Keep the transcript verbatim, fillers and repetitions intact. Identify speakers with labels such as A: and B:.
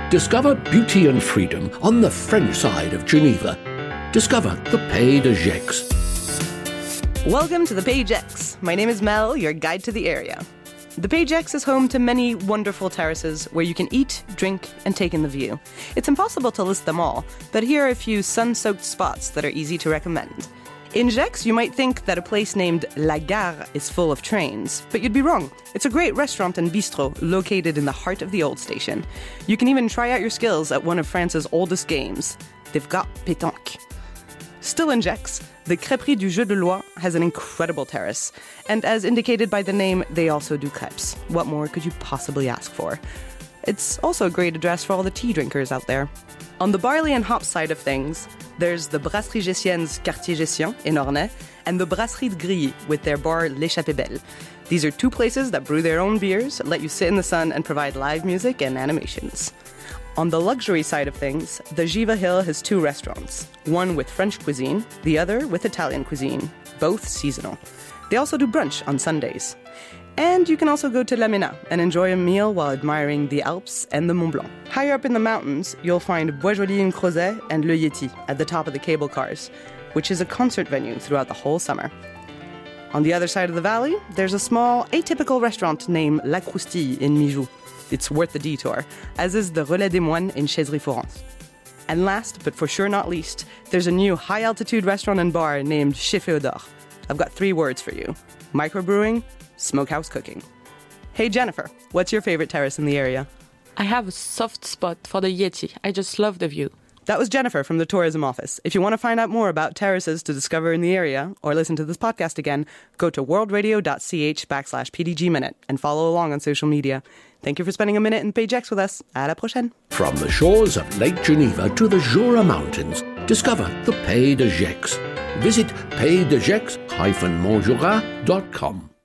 A: Discover beauty and freedom on the French side of Geneva. Discover the Pays de Gex.
B: Welcome to the Pays de Gex. My name is Mel, your guide to the area. The Pays de Gex is home to many wonderful terraces where you can eat, drink, and take in the view. It's impossible to list them all, but here are a few sun-soaked spots that are easy to recommend. In Gex, you might think that a place named La Gare is full of trains, but you'd be wrong. It's a great restaurant and bistro located in the heart of the old station. You can even try out your skills at one of France's oldest games. They've got pétanque. Still in Gex, the Crêperie du Jeu de Loi has an incredible terrace, and as indicated by the name, they also do crêpes. What more could you possibly ask for? It's also a great address for all the tea drinkers out there. On the barley and hop side of things, there's the Brasserie Gessienne's Quartier Gessien in Ornay, and the Brasserie de Grilly with their bar L'Échappée Belle. These are two places that brew their own beers, let you sit in the sun, and provide live music and animations. On the luxury side of things, the Giva Hill has two restaurants, one with French cuisine, the other with Italian cuisine, both seasonal. They also do brunch on Sundays. And you can also go to La Ména and enjoy a meal while admiring the Alps and the Mont Blanc. Higher up in the mountains, you'll find Bois Joli in Crozet and Le Yeti at the top of the cable cars, which is a concert venue throughout the whole summer. On the other side of the valley, there's a small, atypical restaurant named La Croustille in Mijoux. It's worth the detour, as is the Relais des Moines in Chaiserie-Fourance. And last, but for sure not least, there's a new high-altitude restaurant and bar named Chez Féodor. I've got three words for you: microbrewing, smokehouse cooking. Hey Jennifer, what's your favorite terrace in the area?
C: I have a soft spot for the Yeti. I just love the view.
B: That was Jennifer from the tourism office. If you want to find out more about terraces to discover in the area or listen to this podcast again, go to worldradio.ch backslash PDG Minute and follow along on social media. Thank you for spending a minute in Pays de Gex with us. À la prochaine.
A: From the shores of Lake Geneva to the Jura Mountains, discover the Pays de Gex. Visit pays de gex dash montjura dot com.